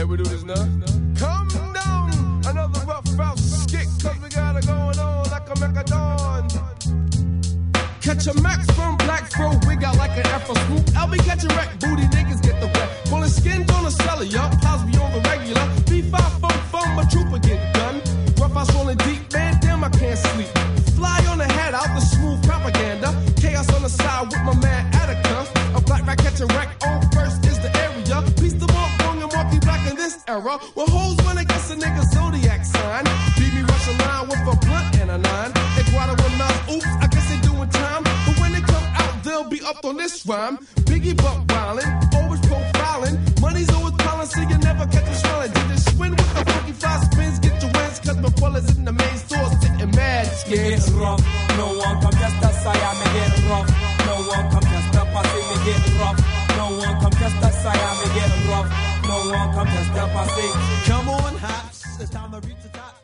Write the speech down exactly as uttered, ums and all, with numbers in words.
Hey, we do this now? Come down, another rough house kick, cause we got it going on like a Macadon. Catch a max from Black Fro, we got like an Afro swoop. L B catch a wreck, booty niggas get the wet. Pulling skins on the cellar, yup, house be on the regular. B five four from a trooper get done. Rough house rolling deep, man, damn I can't sleep. Fly on the head out the smooth propaganda. Chaos on the side with my man Attica. A black rat catch a wreck, on first is the area. Piece the walk wrong and Marky Black in this era. Well, hoes when I guess a nigga zodiac sign. Beat me rush a line with a blunt and a nine. They guada with mouth, oops, I guess they doing time. But when they come out, they'll be up on this rhyme. Biggie buck wildin', always profiling. Money's always piling, so you never catch them smiling. Did this swing with the funky fly spins, get your wins, cause my bullets in the main store sitting mad scared. Get rough, no one come just to say I me get rough. No one come just to pass me get rough. No one come just to say I me get rough. No one come just to pass it. Come on, hops, it's time to reach the top.